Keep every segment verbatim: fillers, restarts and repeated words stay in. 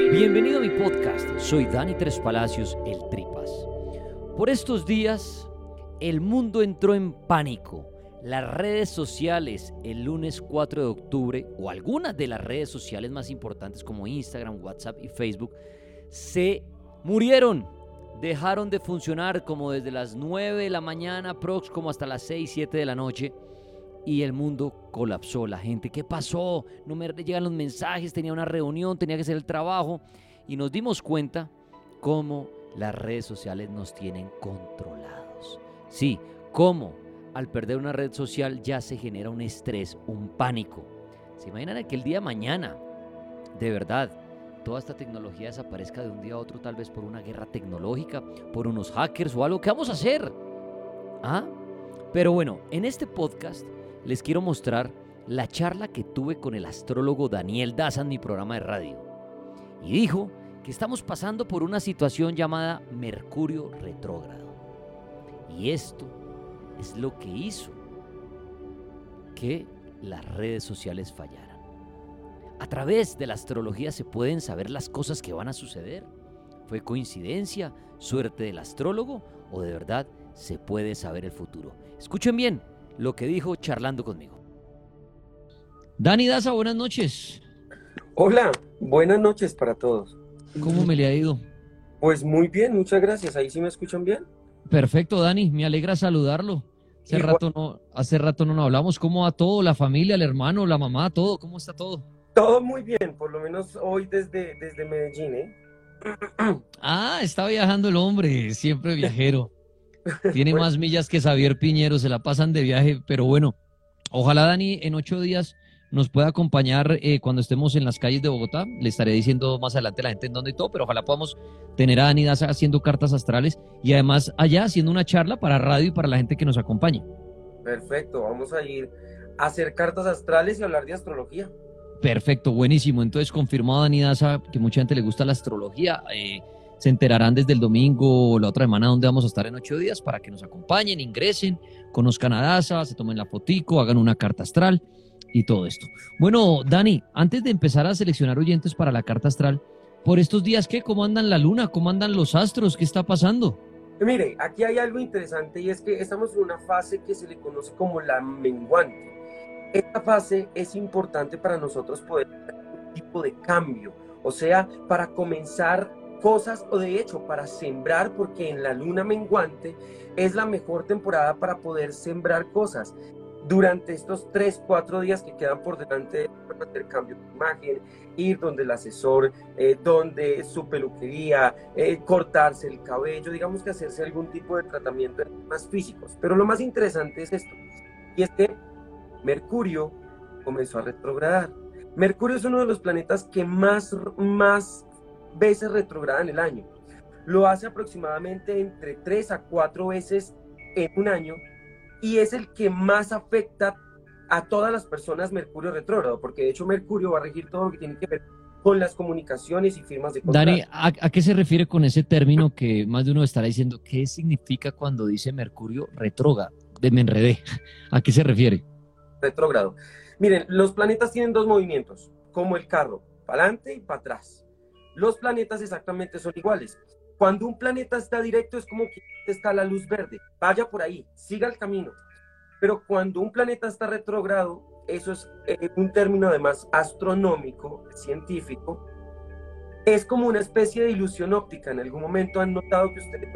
Bienvenido a mi podcast, soy Dani Tres Palacios, el Tripas. Por estos días, el mundo entró en pánico. Las redes sociales, el lunes cuatro de octubre, o algunas de las redes sociales más importantes como Instagram, WhatsApp y Facebook, se murieron. Dejaron de funcionar como desde las nueve de la mañana, prox, como hasta las seis, siete de la noche. Y el mundo colapsó. La gente, ¿qué pasó? No me llegan los mensajes, tenía una reunión, tenía que hacer el trabajo. Y nos dimos cuenta cómo las redes sociales nos tienen controlados. Sí, cómo al perder una red social ya se genera un estrés, un pánico. ¿Se imaginan que el día de mañana, de verdad, toda esta tecnología desaparezca de un día a otro, tal vez por una guerra tecnológica, por unos hackers o algo? ¿Qué vamos a hacer? ¿Ah? Pero bueno, en este podcast les quiero mostrar la charla que tuve con el astrólogo Daniel Daza en mi programa de radio. Y dijo que estamos pasando por una situación llamada Mercurio retrógrado. Y esto es lo que hizo que las redes sociales fallaran. A través de la astrología se pueden saber las cosas que van a suceder. ¿Fue coincidencia, suerte del astrólogo o de verdad se puede saber el futuro? Escuchen bien lo que dijo charlando conmigo. Dani Daza, buenas noches. Hola, buenas noches para todos. ¿Cómo me le ha ido? Pues muy bien, muchas gracias. ¿Ahí sí me escuchan bien? Perfecto, Dani, me alegra saludarlo. Hace Igual. rato no, hace rato no nos hablamos. ¿Cómo va todo? La familia, el hermano, la mamá, todo. ¿Cómo está todo? Todo muy bien, por lo menos hoy desde, desde Medellín, ¿eh? Ah, está viajando el hombre, siempre viajero. Tiene Bueno, más millas que Xavier Piñero, se la pasan de viaje, pero bueno, ojalá Dani en ocho días nos pueda acompañar eh, cuando estemos en las calles de Bogotá. Le estaré diciendo más adelante a la gente en dónde y todo, pero ojalá podamos tener a Dani Daza haciendo cartas astrales y además allá haciendo una charla para radio y para la gente que nos acompañe. perfecto, vamos a ir a hacer cartas astrales y hablar de astrología. Perfecto, buenísimo. Entonces, confirmado Dani Daza, que mucha gente le gusta la astrología. Eh, se enterarán desde el domingo o la otra semana donde vamos a estar en ocho días para que nos acompañen, ingresen, conozcan a Daza, se tomen la fotico, hagan una carta astral y todo esto. Bueno, Dani, antes de empezar a seleccionar oyentes para la carta astral, por estos días, ¿qué? ¿Cómo andan la luna? ¿Cómo andan los astros? ¿Qué está pasando? Mire, aquí hay algo interesante y es que estamos en una fase que se le conoce como la menguante. Esta fase es importante para nosotros poder hacer un tipo de cambio, o sea, para comenzar cosas o de hecho para sembrar, porque en la luna menguante es la mejor temporada para poder sembrar cosas. Durante estos tres, cuatro días que quedan por delante, hacer cambio de imagen, ir donde el asesor, eh, donde su peluquería, eh, cortarse el cabello, digamos que hacerse algún tipo de tratamiento en temas físicos. Pero lo más interesante es esto, y es que Mercurio comenzó a retrogradar. Mercurio es uno de los planetas que más, más veces retrograda en el año. Lo hace aproximadamente entre tres a cuatro veces en un año y es el que más afecta a todas las personas Mercurio retrógrado, porque de hecho Mercurio va a regir todo lo que tiene que ver con las comunicaciones y firmas de contrato. Dani, ¿a, a qué se refiere con ese término que más de uno estará diciendo? ¿Qué significa cuando dice Mercurio retrógrado? De me enredé. ¿A qué se refiere? Retrógrado. Miren, los planetas tienen dos movimientos, como el carro, para adelante y para atrás. Los planetas exactamente son iguales. Cuando un planeta está directo es como que está la luz verde. Vaya por ahí, siga el camino. Pero cuando un planeta está retrógrado, eso es eh, un término además astronómico, científico, es como una especie de ilusión óptica. En algún momento han notado que ustedes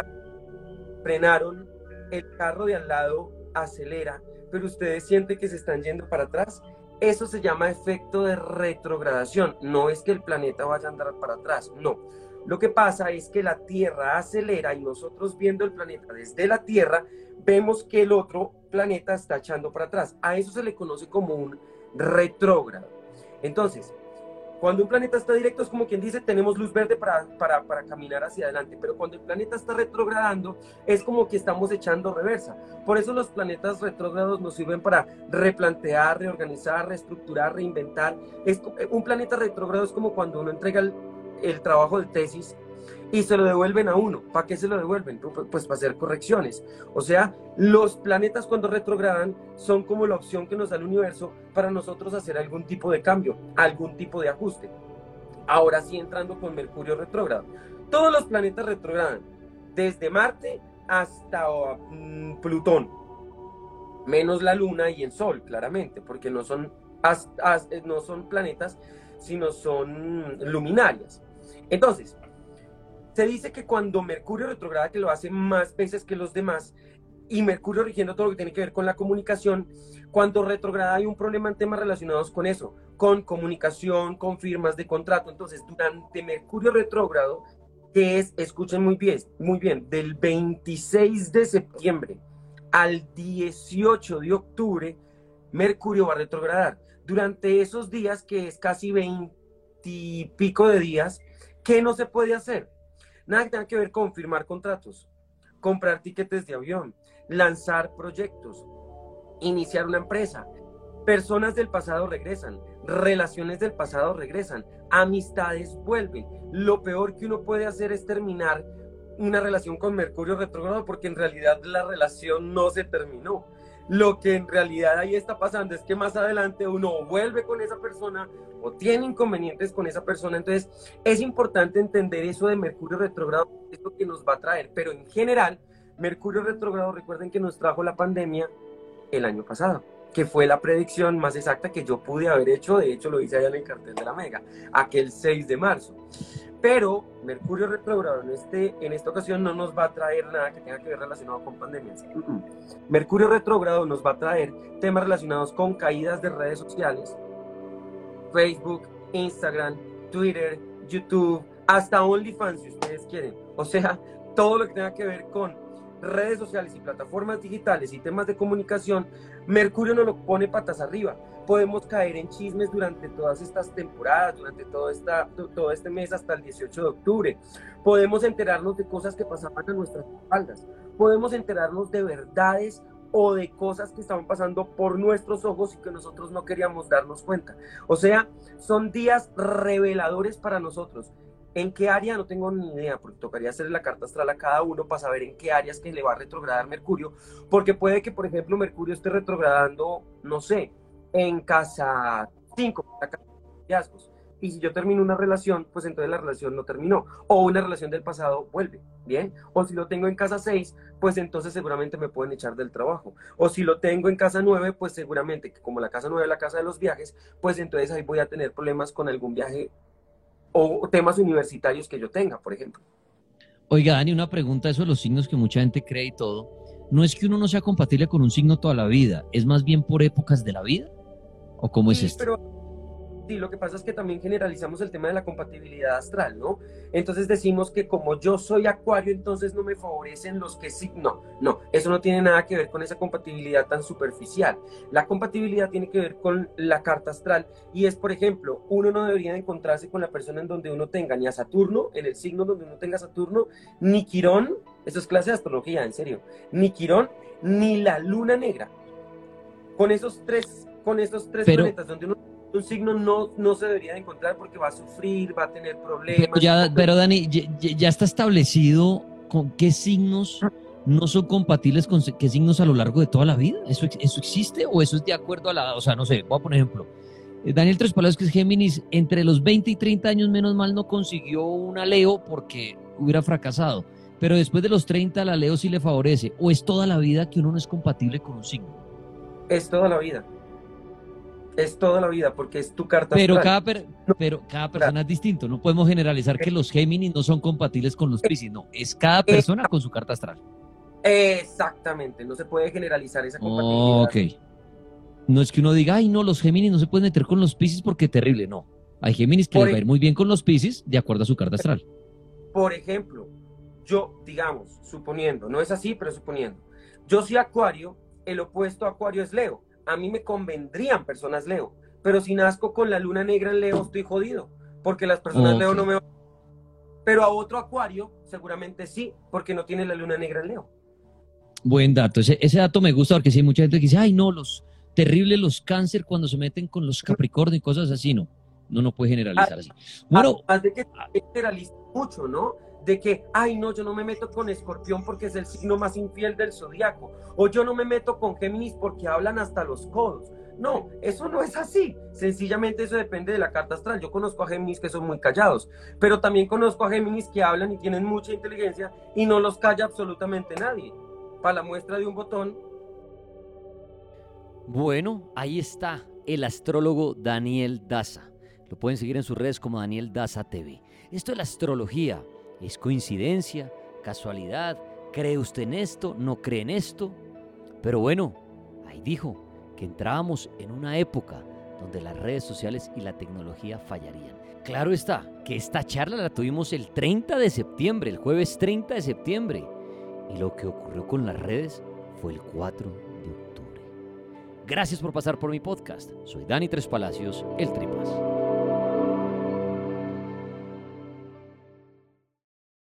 frenaron, el carro de al lado acelera, pero ustedes sienten que se están yendo para atrás. Eso se llama efecto de retrogradación. No es que el planeta vaya a andar para atrás, no. Lo que pasa es que la Tierra acelera y nosotros viendo el planeta desde la Tierra, vemos que el otro planeta está echando para atrás. A eso se le conoce como un retrógrado. Entonces, cuando un planeta está directo es como quien dice, tenemos luz verde para, para, para caminar hacia adelante, pero cuando el planeta está retrogradando es como que estamos echando reversa. Por eso los planetas retrógrados nos sirven para replantear, reorganizar, reestructurar, reinventar. Es, un planeta retrógrado es como cuando uno entrega el, el trabajo de tesis y se lo devuelven a uno. ¿Para qué se lo devuelven? Pues para hacer correcciones. O sea, los planetas cuando retrogradan son como la opción que nos da el universo para nosotros hacer algún tipo de cambio, algún tipo de ajuste. Ahora sí entrando con Mercurio retrógrado. Todos los planetas retrogradan, desde Marte hasta um, Plutón, menos la Luna y el Sol, claramente, porque no son, as, as, no son planetas, sino son luminarias. Entonces, se dice que cuando Mercurio retrograda, que lo hace más veces que los demás, y Mercurio rigiendo todo lo que tiene que ver con la comunicación, cuando retrograda hay un problema en temas relacionados con eso, con comunicación, con firmas de contrato. Entonces, durante Mercurio retrógrado, que es, escuchen muy bien, muy bien, del veintiséis de septiembre al dieciocho de octubre, Mercurio va a retrogradar. Durante esos días, que es casi veinte y pico de días, ¿qué no se puede hacer? Nada que tenga que ver con firmar contratos, comprar tiquetes de avión, lanzar proyectos, iniciar una empresa. Personas del pasado regresan, relaciones del pasado regresan, amistades vuelven. Lo peor que uno puede hacer es terminar una relación con Mercurio retrógrado, porque en realidad la relación no se terminó. Lo que en realidad ahí está pasando es que más adelante uno vuelve con esa persona o tiene inconvenientes con esa persona. Entonces es importante entender eso de Mercurio retrógrado, es lo que nos va a traer. Pero en general, Mercurio retrógrado, recuerden que nos trajo la pandemia el año pasado, que fue la predicción más exacta que yo pude haber hecho. De hecho, lo hice allá en el cartel de la Mega, aquel seis de marzo. Pero Mercurio retrógrado en, este, en esta ocasión no nos va a traer nada que tenga que ver relacionado con pandemias. Uh-uh. Mercurio retrógrado nos va a traer temas relacionados con caídas de redes sociales, Facebook, Instagram, Twitter, YouTube, hasta OnlyFans si ustedes quieren. O sea, todo lo que tenga que ver con redes sociales y plataformas digitales y temas de comunicación, Mercurio nos lo pone patas arriba. Podemos caer en chismes durante todas estas temporadas, durante todo, esta, todo este mes hasta el dieciocho de octubre. Podemos enterarnos de cosas que pasaban a nuestras espaldas. Podemos enterarnos de verdades o de cosas que estaban pasando por nuestros ojos y que nosotros no queríamos darnos cuenta. O sea, son días reveladores para nosotros. ¿En qué área? No tengo ni idea, porque tocaría hacerle la carta astral a cada uno para saber en qué áreas que le va a retrogradar Mercurio, porque puede que, por ejemplo, Mercurio esté retrogradando, no sé, en casa cinco, la casa de hallazgos. Y si yo termino una relación, pues entonces la relación no terminó. O una relación del pasado vuelve, ¿bien? O si lo tengo en casa seis, pues entonces seguramente me pueden echar del trabajo. O si lo tengo en casa nueve, pues seguramente, que como la casa nueve es la casa de los viajes, pues entonces ahí voy a tener problemas con algún viaje o temas universitarios que yo tenga, por ejemplo. Oiga, Dani, una pregunta, eso de los signos que mucha gente cree y todo. ¿No es que uno no sea compatible con un signo toda la vida? ¿Es más bien por épocas de la vida? ¿O cómo Sí, es esto? pero sí, lo que pasa es que también generalizamos el tema de la compatibilidad astral, ¿no? Entonces decimos que como yo soy Acuario, entonces no me favorecen los que sí. No, no, eso no tiene nada que ver con esa compatibilidad tan superficial. La compatibilidad tiene que ver con la carta astral y es, por ejemplo, uno no debería encontrarse con la persona en donde uno tenga ni a Saturno, en el signo donde uno tenga Saturno, ni Quirón, eso es clase de astrología, en serio, ni Quirón, ni la luna negra. Con esos tres, con esos tres Pero, planetas donde uno un signo no, no se debería de encontrar, porque va a sufrir, va a tener pero, problemas. ya, pero Dani, ya, ya está establecido con qué signos no son compatibles con qué signos a lo largo de toda la vida. ¿Eso, eso existe o eso es de acuerdo a la, o sea, no sé, voy a poner ejemplo. Daniel Tres Palacios, que es Géminis, entre los veinte y treinta años menos mal no consiguió una Leo porque hubiera fracasado, pero después de los treinta la Leo sí le favorece, o es toda la vida que uno no es compatible con un signo. Es toda la vida. Es toda la vida, porque es tu carta pero astral. cada, per, pero cada persona es distinto. No podemos generalizar que los Géminis no son compatibles con los Piscis. No, es cada persona con su carta astral. Exactamente, no se puede generalizar esa compatibilidad. Ok. No es que uno diga, ay, no, los Géminis no se pueden meter con los Piscis porque terrible. No. Hay Géminis que les va a ir muy bien con los Piscis de acuerdo a su carta astral. Por ejemplo, yo, digamos, suponiendo, no es así, pero suponiendo, yo soy Acuario, el opuesto a Acuario es Leo. A mí me convendrían personas Leo, pero si nazco con la luna negra en Leo, estoy jodido, porque las personas okay. Leo no me van. Pero a otro Acuario, seguramente sí, porque no tiene la luna negra en Leo. Buen dato, ese, ese dato me gusta, porque sí hay mucha gente que dice, ay no, los terribles los cáncer cuando se meten con los Capricornio y cosas así, no, no, no puede generalizar así. Bueno, además de que generaliza mucho, ¿no? De que, ay no, yo no me meto con Escorpión porque es el signo más infiel del zodiaco, o yo no me meto con Géminis porque hablan hasta los codos. No, eso no es así. Sencillamente eso depende de la carta astral. Yo conozco a Géminis que son muy callados, pero también conozco a Géminis que hablan y tienen mucha inteligencia y no los calla absolutamente nadie. Para la muestra de un botón. Bueno, ahí está el astrólogo Daniel Daza. Lo pueden seguir en sus redes como Daniel Daza T V. Esto es la astrología. ¿Es coincidencia? ¿Casualidad? ¿Cree usted en esto? ¿No cree en esto? Pero bueno, ahí dijo que entrábamos en una época donde las redes sociales y la tecnología fallarían. Claro está que esta charla la tuvimos el treinta de septiembre, el jueves treinta de septiembre. Y lo que ocurrió con las redes fue el cuatro de octubre. Gracias por pasar por mi podcast. Soy Dani Tres Palacios, el Tripas.